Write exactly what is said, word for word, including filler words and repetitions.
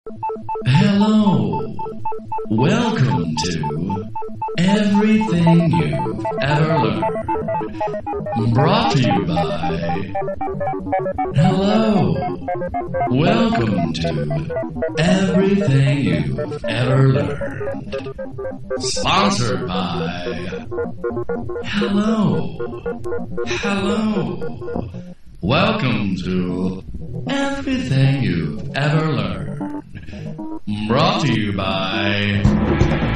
Hello. Welcome to Everything You've Ever Learned. Brought to you by... Hello. Welcome to Everything You've Ever Learned. Sponsored by... Hello. Hello. Welcome to Everything You've Ever Learned. Brought to you by...